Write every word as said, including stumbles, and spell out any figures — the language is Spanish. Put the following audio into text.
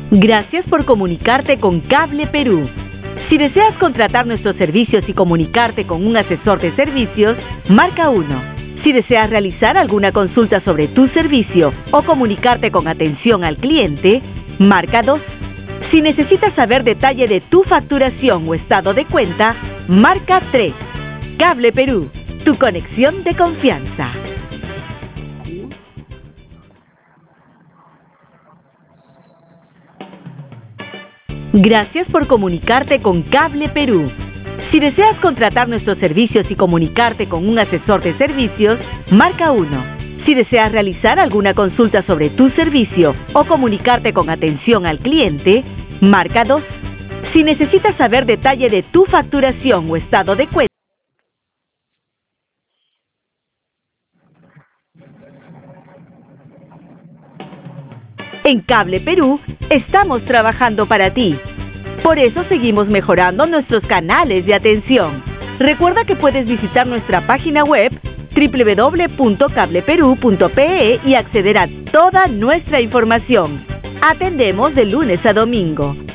Gracias por comunicarte con Cable Perú. Si deseas contratar nuestros servicios y comunicarte con un asesor de servicios, marca uno. Si deseas realizar alguna consulta sobre tu servicio o comunicarte con atención al cliente, marca dos. Si necesitas saber detalle de tu facturación o estado de cuenta, marca tres. Cable Perú, tu conexión de confianza. Gracias por comunicarte con Cable Perú. Si deseas contratar nuestros servicios y comunicarte con un asesor de servicios, marca uno. Si deseas realizar alguna consulta sobre tu servicio o comunicarte con atención al cliente, marca dos. Si necesitas saber detalle de tu facturación o estado de cuenta, en Cable Perú estamos trabajando para ti. Por eso seguimos mejorando nuestros canales de atención. Recuerda que puedes visitar nuestra página web doble u doble u doble u punto cable perú punto pe e y acceder a toda nuestra información. Atendemos de lunes a domingo.